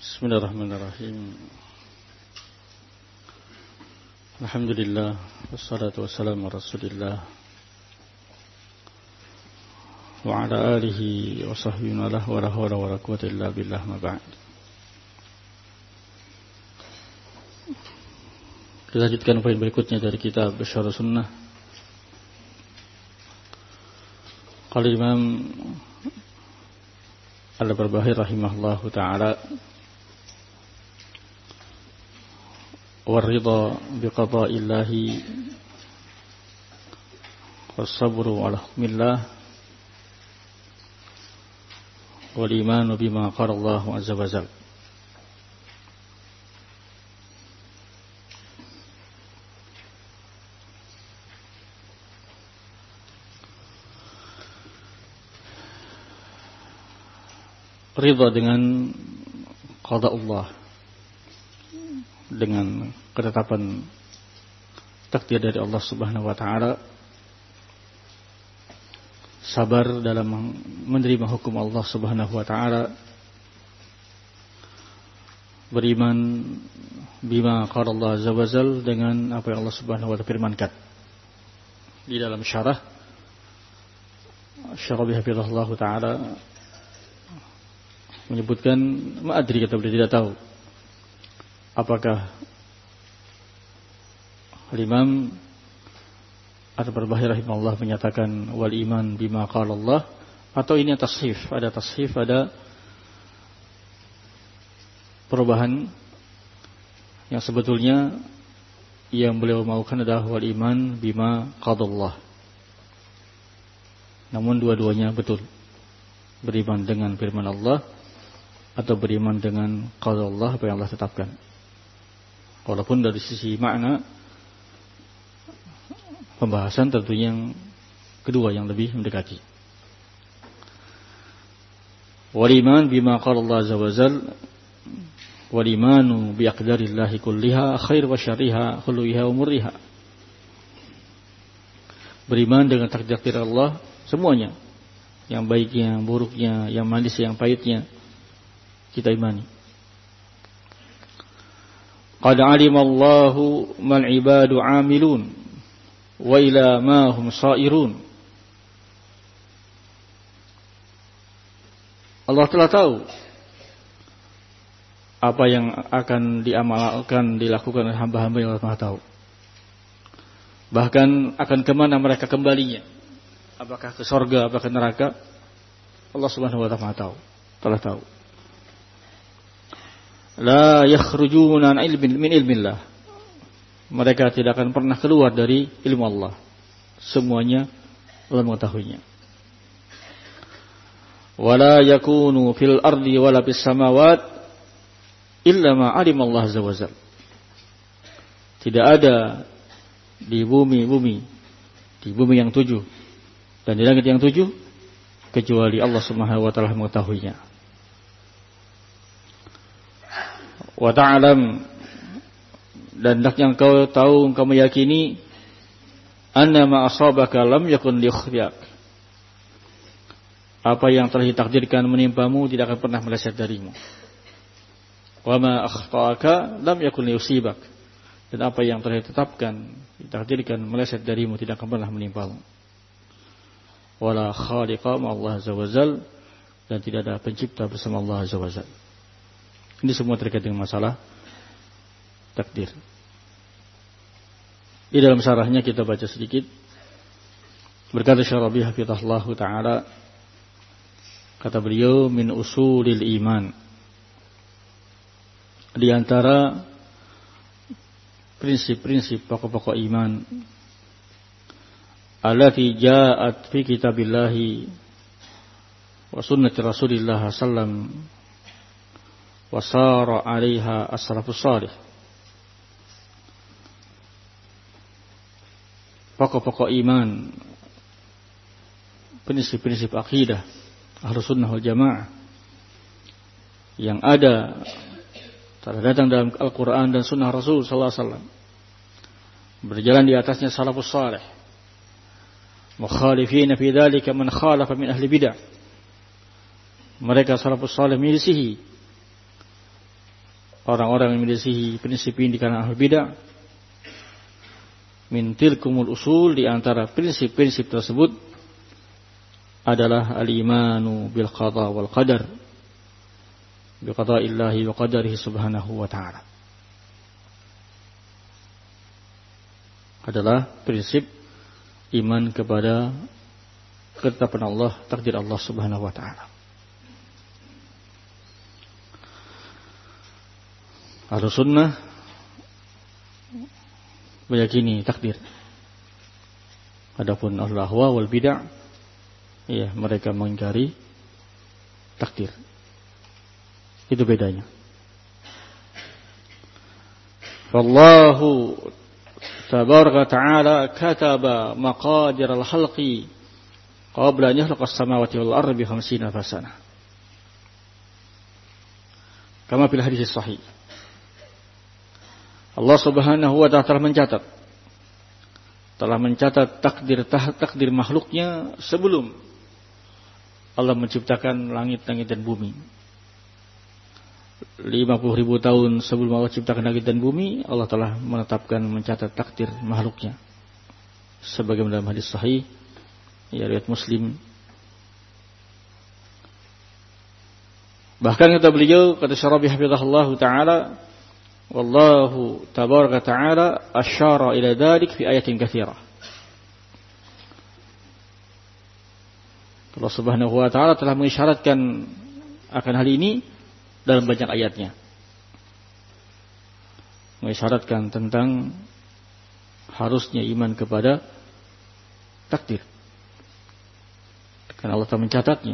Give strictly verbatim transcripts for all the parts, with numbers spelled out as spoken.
Bismillahirrahmanirrahim. Alhamdulillah wassalatu wassalamu ala Rasulillah wa ala alihi wa sahbihi wa la hawla wa la quwwata illa billah ma ba'd. Kita lanjutkan poin berikutnya dari kitab Syarh Sunnah. Qala Imam Al-Barbahari rahimahullahu taala والرضا بقضاء الله والصبر على حكم الله والإيمان بما قال الله عز وجل. Ridha dengan qada Allah, dengan ketetapan takdir dari Allah Subhanahu wa taala, sabar dalam menerima hukum Allah Subhanahu wa taala, beriman bima qala Allah azza wajal, dengan apa yang Allah Subhanahu wa taala firmankan di dalam syarah Syarah bihafizahullah taala, menyebutkan ma'adri, kata beliau tidak tahu apakah Imam Al-Barbahari rahimahullah menyatakan wal iman bima qala Allah, atau ini tashif, ada tashif, ada perubahan yang sebetulnya yang beliau maukan adalah wal iman bima qala Allah. Namun dua-duanya betul, beriman dengan firman Allah atau beriman dengan qala Allah, apa yang Allah tetapkan. Walaupun dari sisi makna pembahasan tentunya yang kedua yang lebih mendekati. Wal iman bima qala Allah azza wa jalla wal imanu bi aqdarillahi kulliha khair wa syarriha khuluha wa murriha. Beriman dengan takdir Allah semuanya, yang baiknya, yang buruknya, yang manis, yang pahitnya, kita imani. Qad alimallahu mal ibadu amilun wa ila ma hum sairun. Allah telah tahu apa yang akan diamalkan, dilakukan oleh hamba-hamba yang Allah Maha tahu. Bahkan akan kemana mereka kembalinya, apakah ke surga, apakah ke neraka, Allah Subhanahu wa taala tahu, telah tahu. La yakhrujuna an ilmin min ilmillah. Mereka tidak akan pernah keluar dari ilmu Allah. Semuanya Allah mengetahuinya. Wala yakunu fil ardi wala fis samawat illa ma 'alima Allah azza wa jalla. Tidak ada di bumi-bumi, di bumi yang tujuh dan di langit yang tujuh, kecuali Allah Subhanahu wa taala mengetahuinya. Wa ta'lam, dan hendaknya engkau tahu, engkau meyakini, anna ma asabaka lam yakun liyukhziak. Apa yang telah ditakdirkan menimpamu tidak akan pernah meleset darimu. Wa ma akhta'aka lam yakun liyusibak. Dan apa yang telah ditetapkan, ditakdirkan meleset darimu tidak akan pernah menimpamu. Wala khaliqa ma Allah azza wa jalla, dan tidak ada pencipta bersama Allah azza wa jalla. Ini semua terkait dengan masalah takdir. Di dalam syarahnya kita baca sedikit. Berkata Syarabi hafizahullah ta'ala, kata beliau, min usulil iman, di antara prinsip-prinsip pokok-pokok iman, allati ja'at fi kitabillahi wa sunnati Rasulillah sallallahu alaihi wasallam wasara 'alaiha as-salafus salih. Pokok-pokok iman, prinsip-prinsip akidah Ahlus Sunnah wal Jamaah yang ada telah datang dalam Al-Quran dan Sunnah Rasul sallallahu alaihi wasallam, berjalan di atasnya salafus salih, mukhalifina fi dzalika man khalafa min ahli bid'ah. Mereka salafus salih menyelisihi orang-orang yang menyelisihi prinsip ini di kalangan ahlul bidah, min tilkumul usul, di antara prinsip-prinsip tersebut adalah al-imanu bil qada wal qadar, bi qada'illahi wa qadarihi subhanahu wa ta'ala. Adalah prinsip iman kepada ketetapan Allah, takdir Allah subhanahu wa ta'ala. Ahlus sunnah meyakini takdir. Adapun ahlul ahwa wal bid'ah, ya, mereka mengingkari takdir. Itu bedanya. Wallahu tabaraka ta'ala kataba maqadir al-khalqi qabla an yakhluqa as-samawati wal ardi bi khamsina fasana. Kama fil hadits sahih. Allah Subhanahu wa ta'ala telah mencatat telah mencatat takdir takdir makhluknya sebelum Allah menciptakan langit-langit dan bumi. lima puluh ribu tahun sebelum Allah ciptakan langit dan bumi, Allah telah menetapkan mencatat takdir makhluknya. Sebagaimana dalam hadis sahih, ya, riwayat Muslim. Bahkan kata beliau, kata Syarabi hafizahullah taala, wallahu tabaraka ta'ala asyara ila dhalik fi ayatin katsirah. Allah Subhanahu wa ta'ala telah mengisyaratkan akan hal ini dalam banyak ayatnya. Mengisyaratkan tentang harusnya iman kepada takdir, karena Allah telah mencatatnya.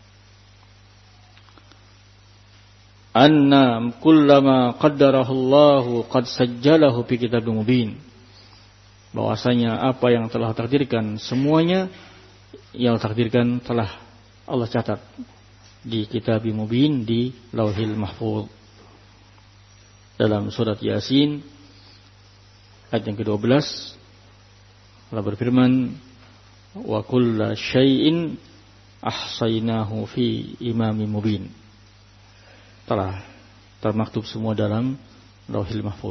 Anna kullama qaddarahu Allahu qad sajjalahu fi kitabim mubin. Bahwasanya apa yang telah takdirkan, semuanya yang takdirkan telah Allah catat di kitabim mubin, di Lauhil Mahfuz. Dalam surat Yasin ayat yang kedua belas, Allah berfirman, wa kulla syai'in ahsaynahu fi imamin mubin. Telah termaktub semua dalam Lauhil Mahfuz.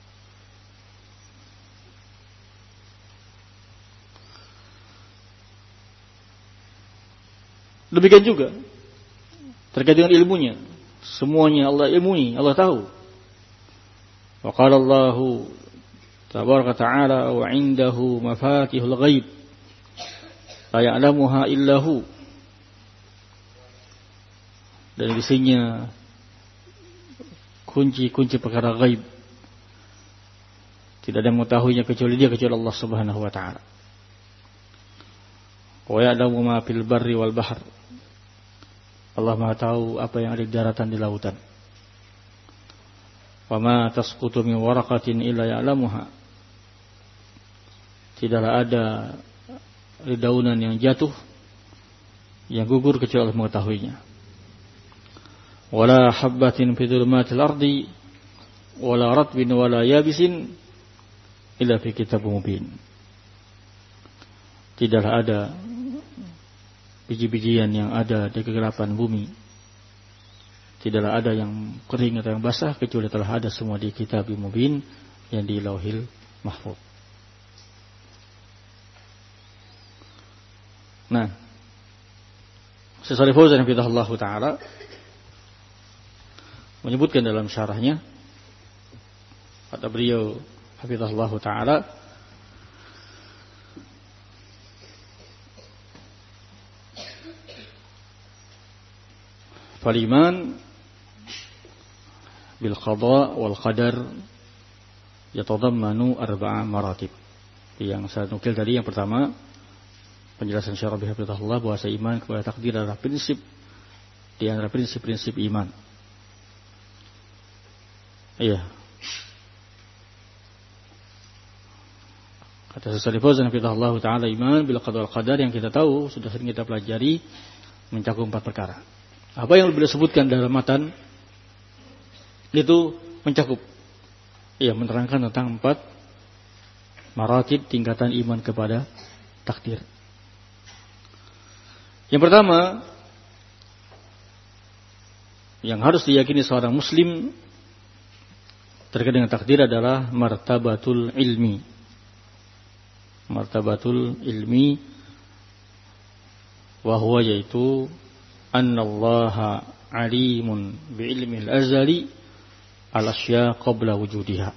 Demikian juga terkait dengan ilmunya, semuanya Allah ilmui, Allah tahu. Wa qala Allahu tabaraka ta'ala wa 'indahu mafatihul ghaib la ya'lamuha illa hu. Dan di sisinya kunci-kunci perkara gaib, tidak ada yang mengetahuinya kecuali Dia, kecuali Allah Subhanahu wa ta'ala. Wa ya'lamu ma fil barri wal bahr. Allah Maha tahu apa yang ada di daratan, di lautan. Wa ma tasqutu min waraqatin illa ya'lamuha. Tidaklah ada dedaunan yang jatuh, yang gugur, kecuali Allah mengetahuinya. Wala habbatin fi dhulumatil ardi wala ratbin wala yabisin illa fi kitabim mubin. Tidaklah ada biji-bijian yang ada di kegelapan bumi, tidaklah ada yang kering atau yang basah, kecuali telah ada semua di kitabim mubin, yang di Lauhil Mahfuz. Nah, Syekh Fauzan hafizahullah taala menyebutkan dalam syarahnya, kata beliau hafizahullah taala, faliman bil qada wal qadar yatadammanu arba'a maratib. Yang saya nukil tadi, yang pertama penjelasan Syarabi hafizahullah bahwa iman kepada takdir adalah prinsip di antara prinsip-prinsip iman. Iya. Kata Syekh Fauzan hafizahullah taala, iman bil qada wal qadar yang kita tahu, sudah sering kita pelajari, mencakup empat perkara. Apa yang beliau sebutkan dalam matan itu mencakup, iya, menerangkan tentang empat maratib tingkatan iman kepada takdir. Yang pertama yang harus diyakini seorang muslim terkait dengan takdir adalah martabatul ilmi. Martabatul ilmi wa huwa yaitu annallaha alimun bi ilmil azali al-asya qabla wujudiha.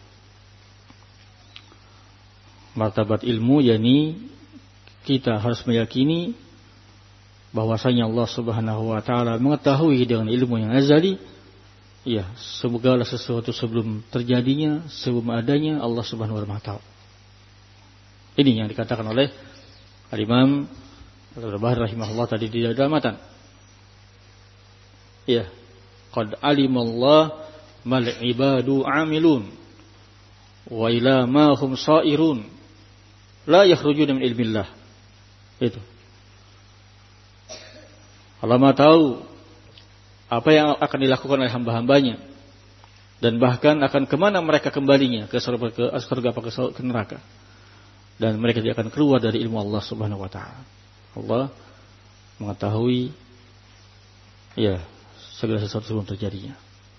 Martabat ilmu yakni kita harus meyakini bahwasanya Allah Subhanahu wa taala mengetahui dengan ilmu yang azali, ya, segala sesuatu sebelum terjadinya, sebelum adanya, Allah Subhanahu wa taala. Ini yang dikatakan oleh Al-Imam Al-Barbahari rahimahullah tadi di dalam matan. Ya, qad alimallah mal ibadu amilun wa ila ma hum sairun la yakhrujuna min ilmillah. Itu. Allah Maha tahu apa yang akan dilakukan oleh hamba-hambanya dan bahkan akan kemana mereka kembalinya, ke surga, ke surga apa ke neraka. Dan mereka tidak akan keluar dari ilmu Allah Subhanahu wa taala. Allah mengetahui ya segala sesuatu sebelum terjadinya.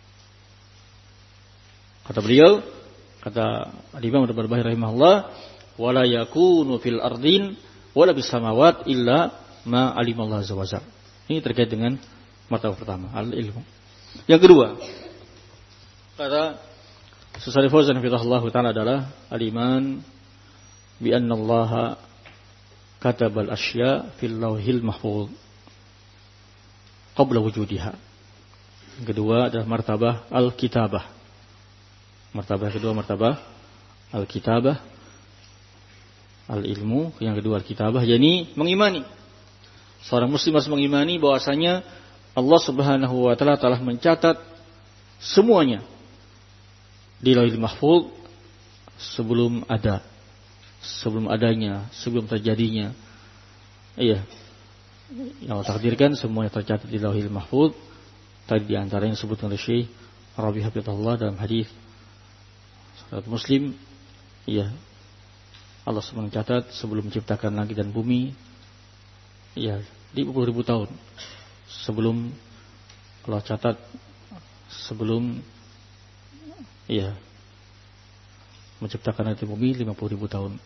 Kata beliau, kata Al-Imam Al-Barbahari rahimahullah, wala yakunu fil ardin wala bis samawat illa ma alimallahu azza wa jalla. Ini terkait dengan martabat pertama, al-ilmu. Yang kedua, kata Syaikh Fauzan hafizahullah taala adalah al-iman bi anna Allah katabal asya fil lauhil mahfuz qabla wujudiha. Yang kedua adalah martabah al-kitabah. Martabah kedua martabah al-kitabah, al-ilmu. Yang kedua al-kitabah, yakni mengimani. Seorang muslim harus mengimani bahwasanya Allah Subhanahu wa taala telah mencatat semuanya di Lauhul Mahfuz sebelum ada, sebelum adanya, sebelum terjadinya. Iya. Yang Allah takdirkan semuanya tercatat di Lauhul Mahfuz. Tadi di antaranya disebutkan oleh Syekh Rabi Hafizahullah dalam hadis Sahih Muslim, iya. Allah Subhanahu mencatat sebelum menciptakan langit dan bumi, iya, di puluh ribu tahun sebelum Allah catat, sebelum iya menciptakan langit dan bumi lima puluh ribu tahun.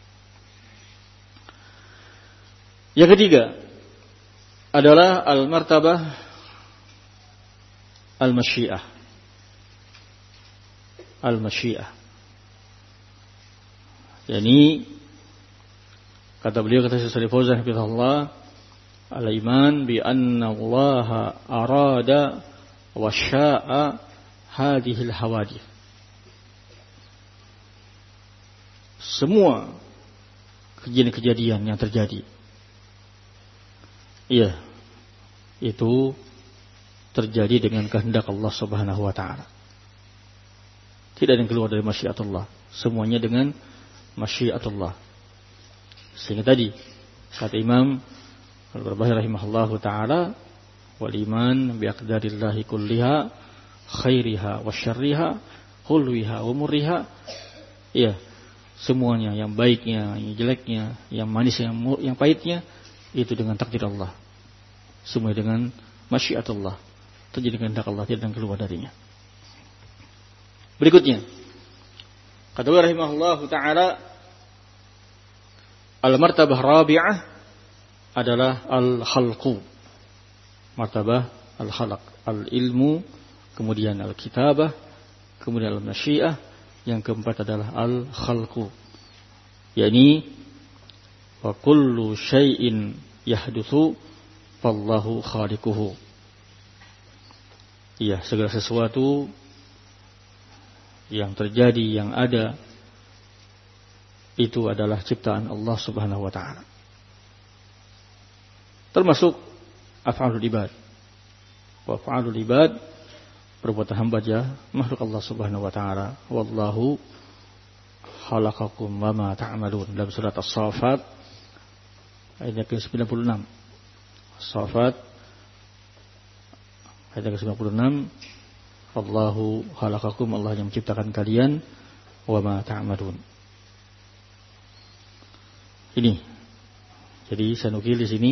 Yang ketiga adalah al-martabah al-masyiah. Al-masyiah. Yani kata beliau, kata Syekh Fauzan hafizahullah, al-iman bi anna Allah arada wa syaa hadhihi al-hawadith. Semua kejadian-kejadian yang terjadi, iya, itu terjadi dengan kehendak Allah Subhanahu wa taala. Tidak ada yang keluar dari masyiatullah. Semuanya dengan masyiatullah. Sehingga tadi kata Imam Al-Barbahari rahimahullahu taala, wal iman bi aqdarillahi kulliha khairiha wa syarriha hulwiha wa murriha. Iya, semuanya, yang baiknya, yang jeleknya, yang manisnya, yang, yang pahitnya, itu dengan takdir Allah. Semua dengan masyiatullah. Terjadi kehendak Allah, tidak akan keluar darinya. Berikutnya, kata beliau rahimahullahu taala, al-martabah rabi'ah adalah al-khalqu. Martabah al-khalq, al-ilmu, kemudian al-kitabah, kemudian al-masyiah, yang keempat adalah al-khalqu. Yani wa kullu syai'in yahdutsu fallahu khaliquhu. Iya, segala sesuatu yang terjadi, yang ada, itu adalah ciptaan Allah Subhanahu wa taala. Termasuk af'alul ibad. Wa af'alul ibad, perbuatan hamba saja, makhluk Allah Subhanahu wa taala. Wallahu khalaqakum wa ma ta'malun. Dalam surat As-Saffat ayat ke sembilan puluh enam. As-Saffat ayat ke sembilan puluh enam. Allahu khalaqakum, Allah yang menciptakan kalian, wa ma ta'malun. Ini. Jadi saya nukil di sini.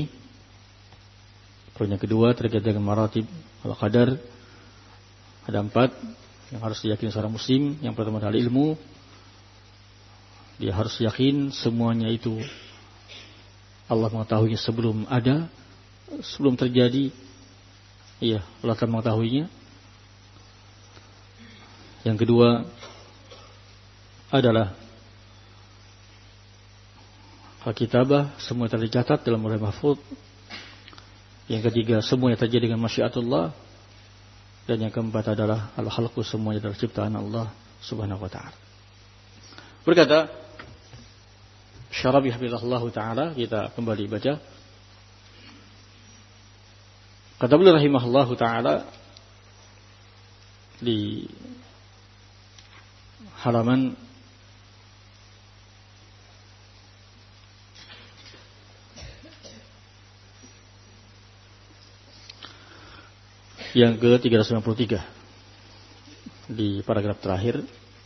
Poin yang kedua terkait dengan maratib al-qadar. Ada empat. yang harus diyakini seorang muslim. Yang pertama adalah ilmu. Dia harus yakin semuanya itu Allah mengetahuinya sebelum ada, sebelum terjadi. Iya, Allah akan mengetahuinya. Yang kedua adalah al-kitabah, semua telah dicatat dalam Lauhul Mahfuz. Yang ketiga, semuanya terjadi dengan masyiatullah. Dan yang keempat adalah al-khalqu, semuanya adalah ciptaan Allah Subhanahu wa taala. Berkata Syarabi hafizahullah taala, kita kembali baca. Kata beliau rahimahullah taala di halaman yang ke tiga ratus sembilan puluh tiga di paragraf terakhir.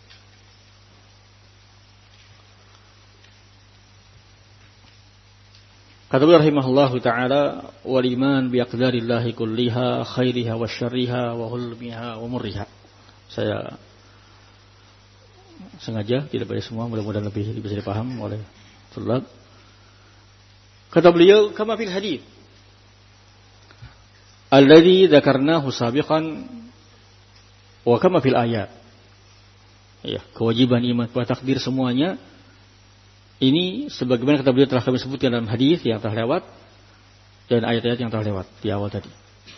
Kata beliau rahimahullahu taala, wal iman bi aqdarillahi kulliha khairiha wa syarriha wa hulmiha wa murriha. Saya sengaja tidak baca semua, mudah-mudahan lebih bisa dipaham oleh tulab. Kata beliau, kama fil hadits alladzi dzakarnahu sabiqan wa kama fil ayat. Ya, kewajiban iman pada takdir semuanya ini sebagaimana kata beliau telah kami sebutkan dalam hadis yang telah lewat dan ayat-ayat yang telah lewat di awal tadi.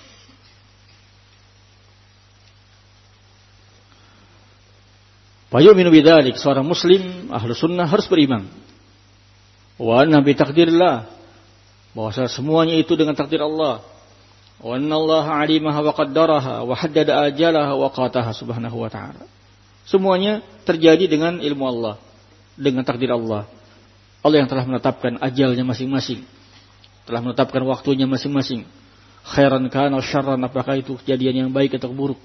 Fayu'minu bidzalik, seorang muslim ahlu sunnah harus beriman. Wa anna bi takdirillah, bahwa semuanya itu dengan takdir Allah. Wa anna Allah alimaha wa qaddaraha wa haddada ajalaha wa qataha subhanahu wa ta'ala. Semuanya terjadi dengan ilmu Allah, dengan takdir Allah. Allah yang telah menetapkan ajalnya masing-masing, telah menetapkan waktunya masing-masing. Khairan kana syarran, apakah itu kejadian yang baik atau buruk.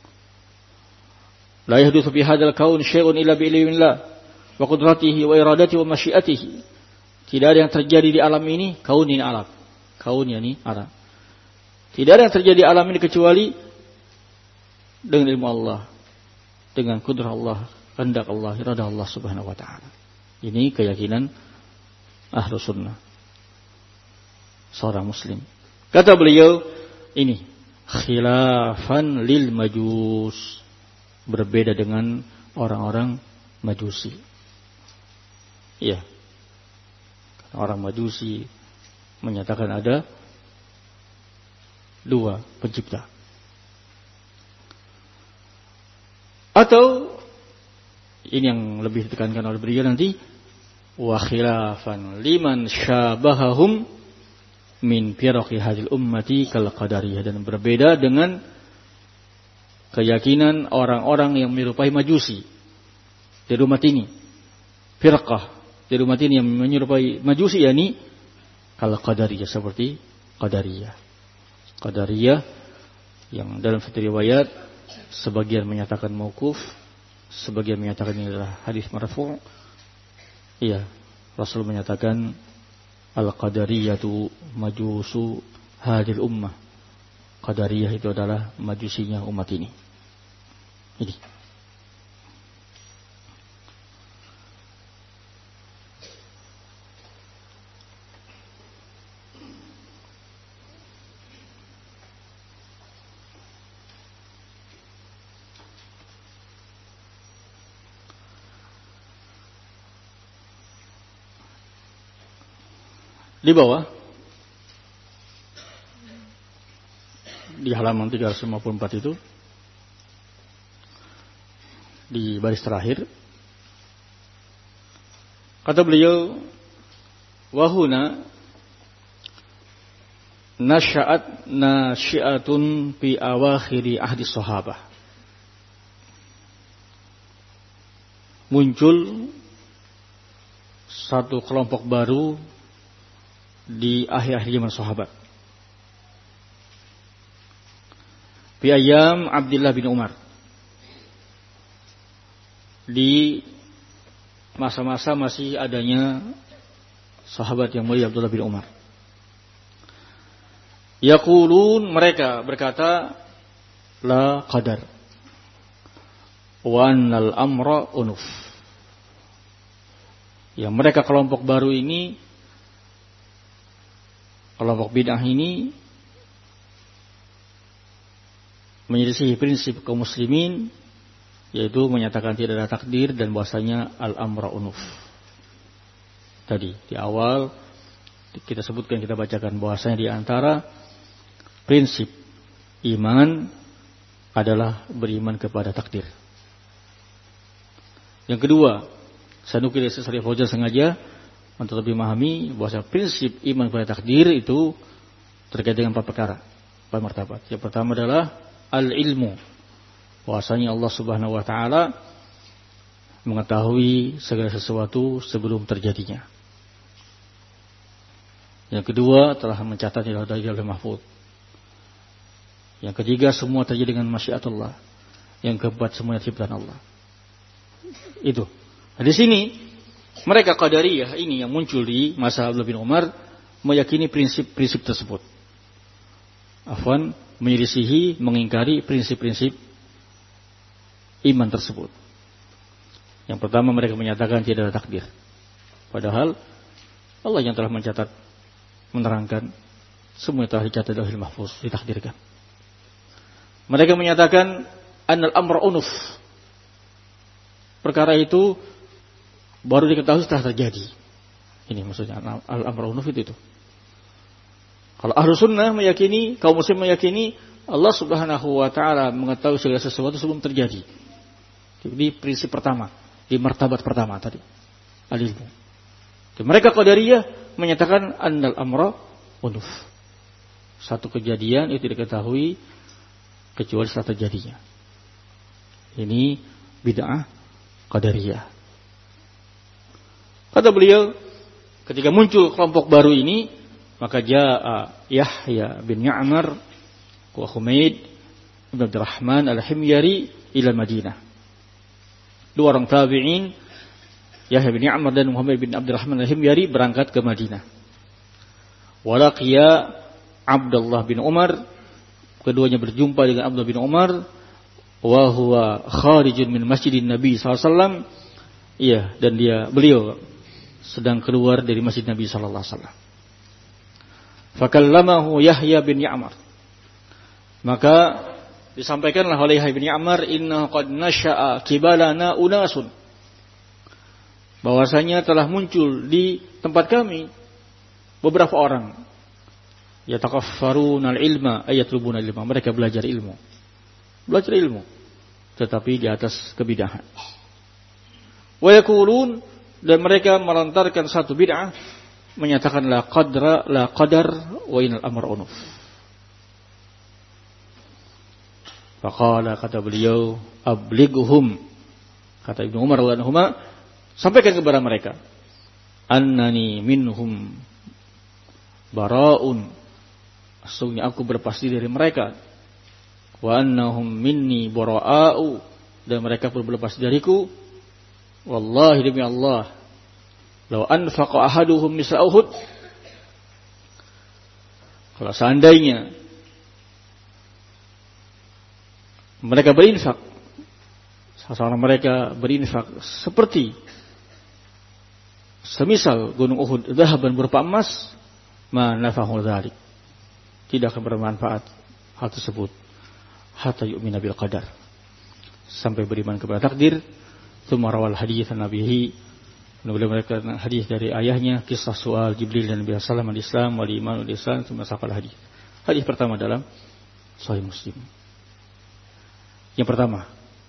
La yahdutsu fi hadzal kaun syai'un illa bi ilmillah wa qudratihi wa iradatihi wa masyiatihi. Tidak ada yang terjadi di alam ini, kaun ini alam. Kaun ini alam. Tidak ada yang terjadi di alam ini kecuali dengan ilmu Allah, dengan kudrah Allah, kehendak Allah, iradah Allah Subhanahu wa taala. Ini keyakinan ahlu sunnah seorang muslim. Kata beliau, ini khilafan lil majus, berbeda dengan orang-orang majusi. Iya, orang majusi menyatakan ada dua pencipta. Atau ini yang lebih ditekankan oleh beliau nanti, wa khilafan liman syabahahum min firaqi hadil ummati kal qadariyah, dan berbeda dengan keyakinan orang-orang yang menyerupai majusi di umat ini. Firqah di umat ini yang menyerupai majusi, yakni kal qadariyah, seperti qadariyah. Qadariyah yang dalam satu riwayat sebagian menyatakan mauquf, sebagian menyatakan ini adalah hadis marfu'. Iya, Rasul menyatakan al-qadariyatu majusu hadil ummah. Qadariyah itu adalah majusinya umat ini. Ini. Di bawah di halaman tiga ratus lima puluh empat itu, di baris terakhir, kata beliau, wahuna nasya'at nasyi'atun fi awakhiri ahdi sahabah. Muncul satu kelompok baru di akhir-akhir zaman sahabat. Fi ayyam Abdullah bin Umar, di masa-masa masih adanya sahabat yang mulia Abdullah bin Umar. Yaqulun, mereka berkata, la qadar, wa annal amra unuf. Yang mereka kelompok baru ini, kelompok bid'ah ini menyelisihi prinsip kaum muslimin, yaitu menyatakan tidak ada takdir dan bahwasanya al-amra unuf. Tadi di awal kita sebutkan, kita bacakan bahwasanya di antara prinsip iman adalah beriman kepada takdir. Yang kedua, saya nukil dari Syekh Fauzan sengaja untuk lebih memahami bahwa prinsip iman kepada takdir itu terkait dengan empat perkara, empat martabat. Yang pertama adalah al-ilmu, bahwasanya Allah Subhanahu wa taala mengetahui segala sesuatu sebelum terjadinya. Yang kedua, telah mencatat di Lauhul Mahfuz. Yang ketiga, semua terjadi dengan masyiatullah. Yang keempat, semuanya ciptaan Allah. Itu. Nah, di sini mereka Qadariyah ini yang muncul di masa Abdullah bin Umar meyakini prinsip-prinsip tersebut. Afwan, menyelisihi, mengingkari prinsip-prinsip iman tersebut. Yang pertama, mereka menyatakan tidak ada takdir. Padahal Allah yang telah mencatat, menerangkan semua telah dicatat di Lauhul Mahfuz, ditakdirkan. Mereka menyatakan annal amra unuf. Perkara itu baru diketahui setelah terjadi. Ini maksudnya al-amra unuf itu, itu. Kalau ahlu sunnah meyakini, kaum muslim meyakini Allah Subhanahu wa taala mengetahui segala sesuatu sebelum terjadi. Jadi prinsip pertama, di martabat pertama tadi, al-ilmu. Mereka Qadariyah menyatakan annal amra unuf. Satu kejadian itu tidak diketahui kecuali setelah terjadinya. Ini bid'ah Qadariyah. Kata beliau, ketika muncul kelompok baru ini, maka jaa Yahya bin Ya'mar wa Humaid bin Abdurrahman al-Himyari ila Madinah. Dua orang tabi'in, Yahya bin Ya'mar dan Muhammad bin Abdurrahman al-Himyari, berangkat ke Madinah. Walaqiya Abdullah bin Umar, keduanya berjumpa dengan Abdullah bin Umar, wa huwa kharijun min masjidin Nabi sallallahu alaihi wasallam. Iya, dan dia beliau sedang keluar dari masjid Nabi sallallahu alaihi wasallam. Fakallamahu Yahya bin Ya'mar. Maka disampaikanlah oleh Yahya bin Ya'mar, inna qad nasha'a kibalana unasun. Bahwasanya telah muncul di tempat kami beberapa orang, yatakaffaruna al-ilma ayatlubuna al-ilma, mereka belajar ilmu. Belajar ilmu tetapi di atas kebidahan. Wa yaqulun, dan mereka melontarkan satu bid'ah, menyatakan la qadra la qadar wa inal amr unuf. Faqala, kata beliau, ablighuhum, kata Ibnu Umar radhiyallahu anhu, sampaikan kepada mereka, annani minhum bara'un, sesungguhnya aku berpasti dari mereka, wa annahum minni bara'u, dan mereka pun berlepas dariku. Wallahi, demi Allah, law anfaqa ahaduhum misla Uhud, kalau seandainya mereka berinfak, salah seorang mereka berinfak seperti semisal gunung Uhud dhahaban berupa emas, ma nafahu dzalik, tidak akan bermanfaat hal tersebut hatta yu'mina bil qadar, sampai beriman kepada takdir. Tsumma rawal hadits an nabihi, beliau meriwayatkan hadis dari ayahnya, kisah soal Jibril dan Nabi sallallahu alaihi wasallam al-Islam wal iman wal ihsan, tsumma saqal hadis. Hadis pertama dalam Sahih Muslim. Yang pertama,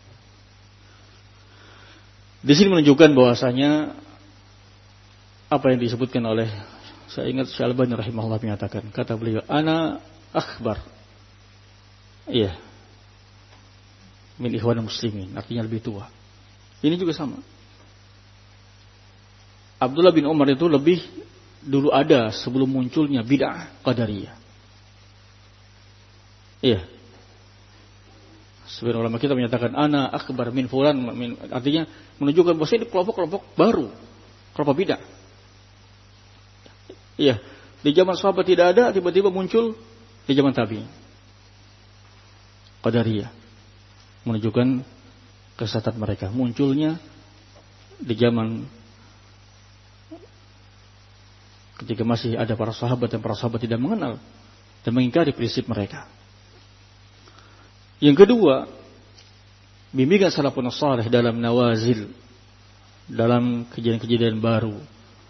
di sini menunjukkan bahwasanya apa yang disebutkan oleh, saya ingat Syekh Al-Albani rahimahullah menyatakan, kata beliau, ana akhbar, iya, min ikhwan muslimin, artinya lebih tua. Ini juga sama. Abdullah bin Umar itu lebih dulu ada sebelum munculnya bid'ah Qadariyah. Iya. Sebagian ulama kita menyatakan ana akbar min fulan, min, artinya menunjukkan bahwa ini kelompok-kelompok baru, kelompok bid'ah. Iya, di zaman sahabat tidak ada, tiba-tiba muncul di zaman tabi'in. Qadariyah menunjukkan kesesatan mereka munculnya di zaman ketika masih ada para sahabat dan para sahabat tidak mengenal dan mengingkari prinsip mereka. Yang kedua, bimbingan salafun salih dalam nawazil, dalam kejadian-kejadian baru.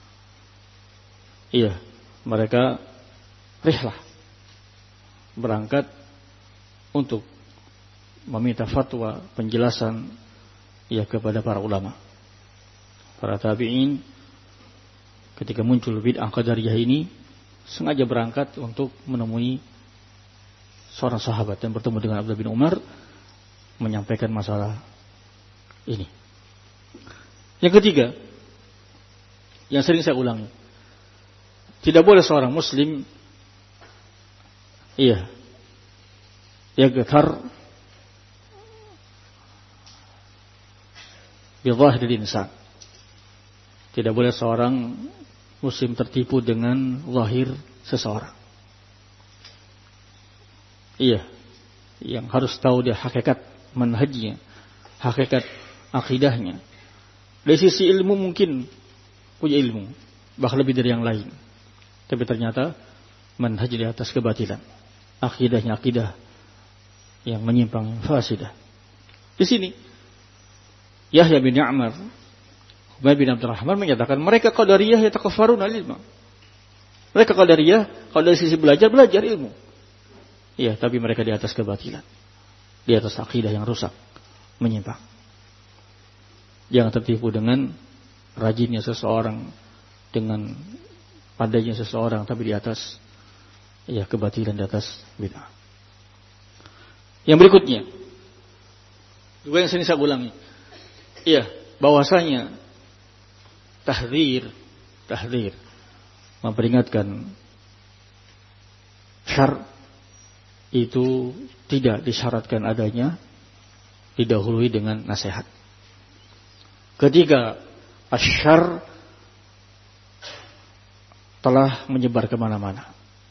Iya, mereka rihlah berangkat untuk meminta fatwa, penjelasan ya kepada para ulama. Para tabi'in ketika muncul bid'ah qadariyah ini sengaja berangkat untuk menemui seorang sahabat dan bertemu dengan Abdullah bin Umar menyampaikan masalah ini. Yang ketiga, yang sering saya ulangi, tidak boleh seorang muslim iya yaghtar bi dhahiril insan. Tidak boleh seorang muslim tertipu dengan zahir seseorang. Iya, yang harus tahu dia hakikat manhajnya, hakikat akidahnya. Dari sisi ilmu mungkin punya ilmu, bahkan lebih dari yang lain. Tapi ternyata manhaj di atas kebatilan. Akidahnya akidah yang menyimpang, fasidah. Di sini Yahya bin Ya'mar, Ubayd bin Abdurrahman menyatakan mereka qadariyah yatakaffaruna ilma. Mereka qadariyah kalau dari sisi belajar belajar ilmu. Iya, tapi mereka di atas kebatilan. Di atas akidah yang rusak, menyimpang. Jangan tertipu dengan rajinnya seseorang, dengan pandainya seseorang, tapi di atas ya kebatilan, di atas bid'ah. Yang berikutnya, juga yang sering saya ulangi, iya, bahwasanya tahdzir, tahdzir, memperingatkan syar itu tidak disyaratkan adanya didahului dengan nasihat. Ketika asyar telah menyebar kemana-mana,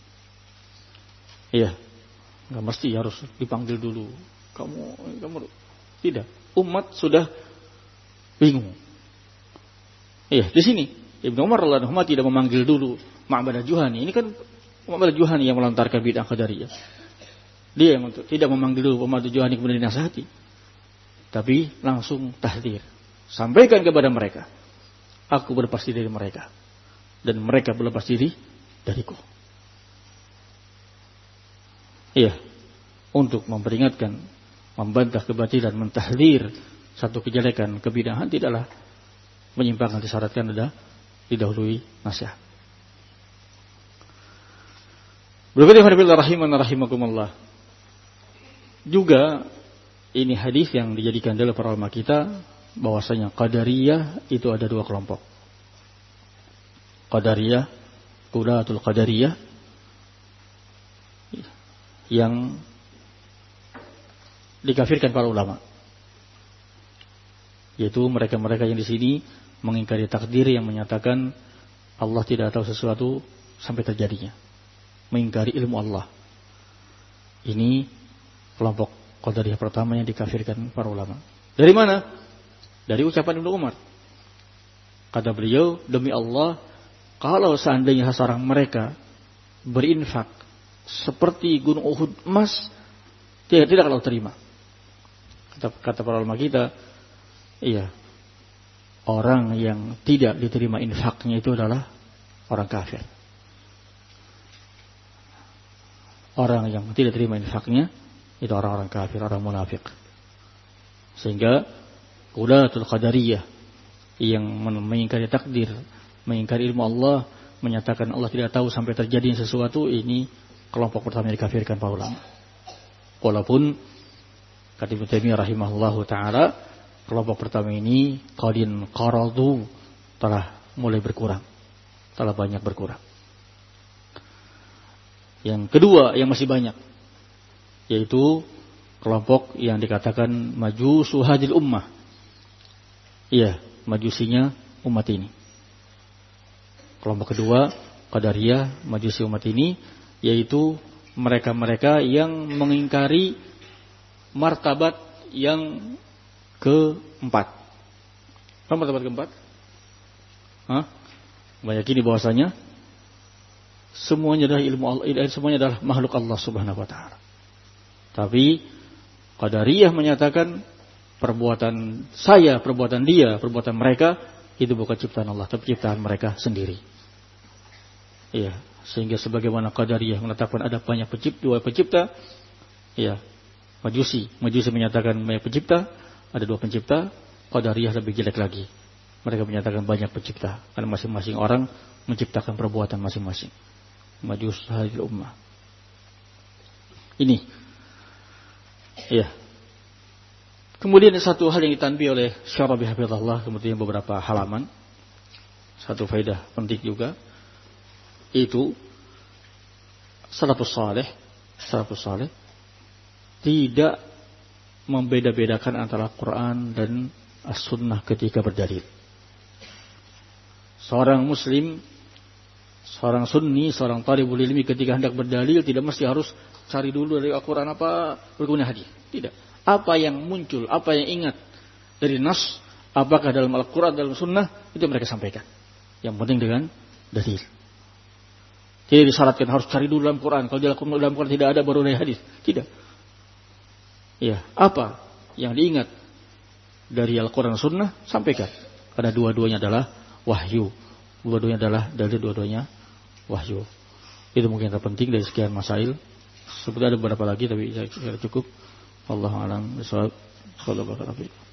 iya, nggak mesti harus dipanggil dulu. Kamu, kamu tidak. Umat sudah bingung. Iya, di sini Ibnu Umar radhiyallahu anhu tidak memanggil dulu Ma'bad al-Juhani. Ini kan Ma'bad al-Juhani yang melontarkan bid'ah qadariyah. Dia yang tidak memanggil dulu Ma'bad al-Juhani kemudian dinasihati, tapi langsung tahdzir. Sampaikan kepada mereka, aku berlepas diri dari mereka dan mereka berlepas diri dariku. Iya, untuk memperingatkan, membantah kebatilan, mentahdzir satu kejelekan, kebid'ahan tidaklah menyimpangkan, disyaratkan ada didahului nasihat. Berikutnya rahimana rahimakumullah. Juga ini hadis yang dijadikan dalil para ulama kita bahwasanya qadariyah itu ada dua kelompok. Qadariyah, qulatul qadariyah yang dikafirkan para ulama, yaitu mereka-mereka yang di sini mengingkari takdir, yang menyatakan Allah tidak tahu sesuatu sampai terjadinya, mengingkari ilmu Allah. Ini kelompok qadariyah pertama yang dikafirkan para ulama. Dari mana? Dari ucapan Ibnu Umar. Kata beliau, demi Allah, kalau seandainya seorang mereka berinfak seperti gunung Uhud emas, tidak tidak kalau terima. Kata, kata para ulama kita, iya, orang yang tidak diterima infaknya itu adalah orang kafir. Orang yang tidak terima infaknya itu orang-orang kafir, orang munafik. Sehingga qulatul qadariyah yang mengingkari takdir, mengingkari ilmu Allah, menyatakan Allah tidak tahu sampai terjadi sesuatu, ini kelompok pertama yang dikafirkan para ulama. Walaupun kata Ibnu Taimiyah rahimahullahu taala, kelompok pertama ini qadin qaradu, telah mulai berkurang, telah banyak berkurang. Yang kedua yang masih banyak, yaitu kelompok yang dikatakan majusu hadil ummah. Iya, majusinya umat ini. Kelompok kedua, qadariyah, majusi umat ini, yaitu mereka-mereka yang mengingkari martabat yang keempat. Apa martabat keempat? Hah? Meyakini bahwasanya semuanya adalah ilmu Allah, semuanya adalah makhluk Allah Subhanahu wa taala. Tapi Qadariyah menyatakan perbuatan saya, perbuatan dia, perbuatan mereka itu bukan ciptaan Allah, tapi ciptaan mereka sendiri. Iya, sehingga sebagaimana Qadariyah menetapkan ada banyak pencipta, dua pencipta, iya. Majusi, Majusi menyatakan banyak pencipta, ada dua pencipta. Qadariyah lebih jelek lagi. Mereka menyatakan banyak pencipta, karena masing-masing orang menciptakan perbuatan masing-masing. Majus hadil ummah. Ini. Iya. Kemudian satu hal yang ditanbih oleh Syarabi Hafizahullah, kemudian beberapa halaman. Satu faedah penting juga. Itu salafus saleh, salafus saleh tidak membeda-bedakan antara Quran dan As-Sunnah ketika berdalil. Seorang muslim, seorang sunni, seorang talibul ilmi ketika hendak berdalil tidak mesti harus cari dulu dari Al-Quran apa berguna hadis. Tidak. Apa yang muncul, apa yang ingat dari nas, apakah dalam Al-Quran, dalam Sunnah, itu mereka sampaikan. Yang penting dengan dalil. Tidak disyaratkan harus cari dulu dalam Quran. Kalau dalam Quran tidak ada baru dari hadis. Tidak. Ya, apa yang diingat dari Al-Quran dan Sunnah, sampaikan. Karena dua-duanya adalah wahyu. Dua-duanya adalah dari dua-duanya wahyu. Itu mungkin yang terpenting dari sekian masail. Seperti ada beberapa lagi, tapi saya kira cukup. Wallahu a'lam bishawab. Sallallahu alaihi wasallam.